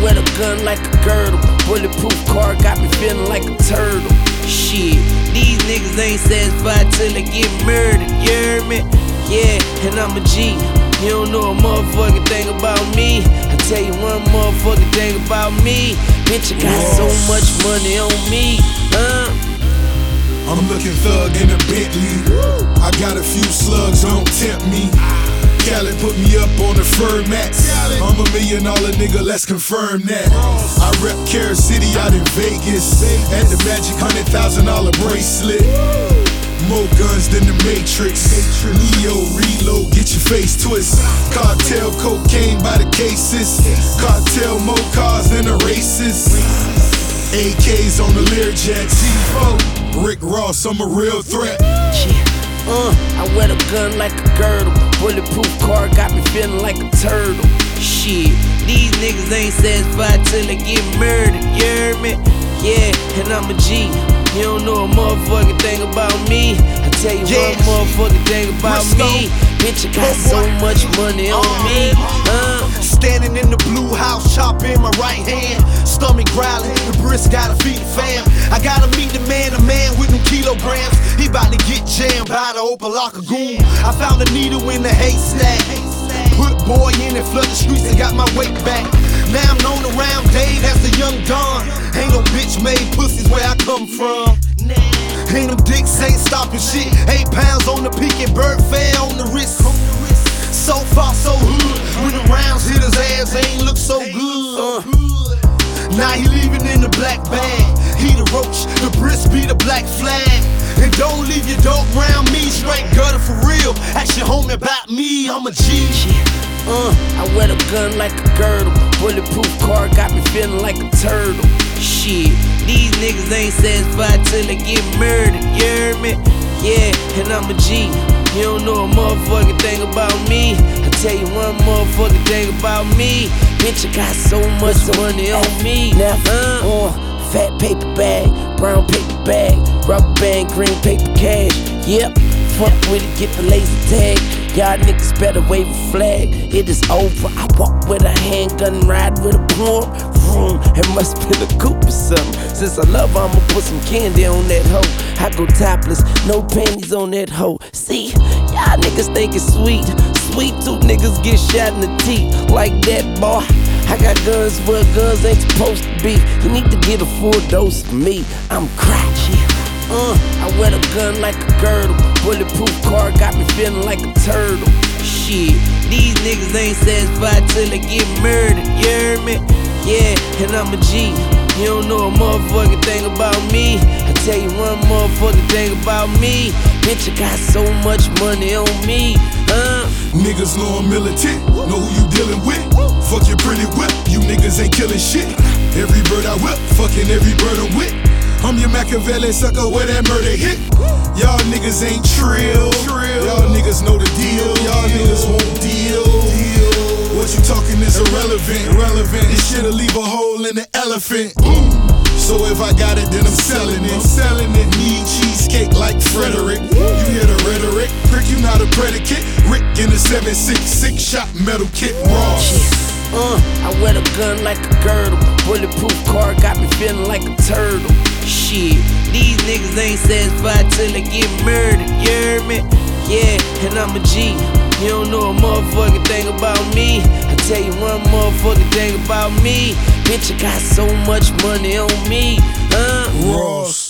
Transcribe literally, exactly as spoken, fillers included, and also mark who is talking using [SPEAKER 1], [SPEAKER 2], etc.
[SPEAKER 1] wear the gun like a girdle. Bulletproof car got me feeling like a turtle. Shit, these niggas ain't satisfied till they get murdered, you heard me? Yeah, and I'm a G. You don't know a motherfucking thing about me. I tell you one motherfucking thing about me. Bitch, I got so much money on me, huh?
[SPEAKER 2] I'm looking thug in a Bentley. I got a few slugs, don't tempt me. Khaled put me up on the fur mats. I'm a million dollar nigga, let's confirm that. I rep Carol City out in Vegas. At the Magic hundred thousand dollar bracelet. More guns than the Matrix. Neo reload, get your face twist. Cartel cocaine by the cases. Cartel more cars than the races. A Ks on the Learjet. T four, Rick Ross, I'm a real threat.
[SPEAKER 1] Uh, I wear the gun like a girdle. Bulletproof car got me feeling like a turtle. Shit, these niggas ain't satisfied till they get murdered, you heard me? Yeah, and I'm a G. You don't know a motherfucking thing about me. I tell you yeah. one motherfucking thing about Briscoe. me. Bitch, I got so much money on uh, me. Uh.
[SPEAKER 3] Standing in the blue house, chop in my right hand. Stomach growling, the brisk gotta feed the fam. I gotta meet the man, a man with them kilograms. He bout to get jammed by the Opalaka goon. I found a needle in the haystack. Put boy in and flood the streets and got my weight back. Now I'm known around Dave as the young Don. Ain't no bitch made pussies where I come from. Ain't them dicks ain't stopping shit. Eight pounds on the peak and bird fair on the wrist. So far so hood. When the rounds hit his ass, ain't look so good. Uh. Now he leaving in the black bag. He the roach, the brisk be the black flag. And don't leave your dope round me, straight gutter for real. Ask your homie about me, I'm a G.
[SPEAKER 1] Uh, I wear the gun like a girdle. Bulletproof car got me feeling like a turtle. Shit, these niggas ain't satisfied till they get murdered, you heard me? Yeah, and I'm a G. You don't know a motherfucking thing about me. I tell you one motherfucking thing about me. Bitch, I got so much money on me. Now, uh, uh, fat paper bag, brown paper bag, rubber band, green paper cash. Yep, fuck with it, get the laser tag. Y'all niggas better wave a flag. It is over. I walk with a handgun, ride with a broom. Vroom, it must been a coupe or something. Since I love her, I'ma put some candy on that hoe. I go topless, no panties on that hoe. See, y'all niggas think it's sweet. Sweet tooth niggas get shot in the teeth. Like that, boy. I got guns where guns ain't supposed to be. You need to get a full dose of me. I'm crotchy. Uh, I wear the gun like a girdle. Bulletproof car got me feeling like a turtle. Shit, these niggas ain't satisfied till they get murdered, you heard me? Yeah, and I'm a G. You don't know a motherfucking thing about me. I tell you one motherfucking thing about me. Bitch, I got so much money on me, huh?
[SPEAKER 2] Niggas know I'm militant, know who you dealing with. Fuck your pretty whip, you niggas ain't killing shit. Every bird I whip, fucking every bird I'm with. I'm your Machiavelli sucker where that murder hit. Y'all niggas ain't trill. Y'all niggas know the deal. Y'all niggas won't deal. What you talking is irrelevant. Irrelevant. This shit'll leave a hole in the elephant. So if I got it, then I'm selling it. I'm selling it. Need cheesecake like Frederick. You hear the rhetoric? Prick, you not a predicate. Rick in the seven six six shot metal kit Ross.
[SPEAKER 1] Uh, I wear the gun like a girdle. Bulletproof car got me feeling like a turtle. Shit, these niggas ain't satisfied till they get murdered, you heard me? Yeah, and I'm a G. You don't know a motherfucking thing about me. I tell you one motherfucking thing about me. Bitch, I got so much money on me, huh?
[SPEAKER 2] Ross.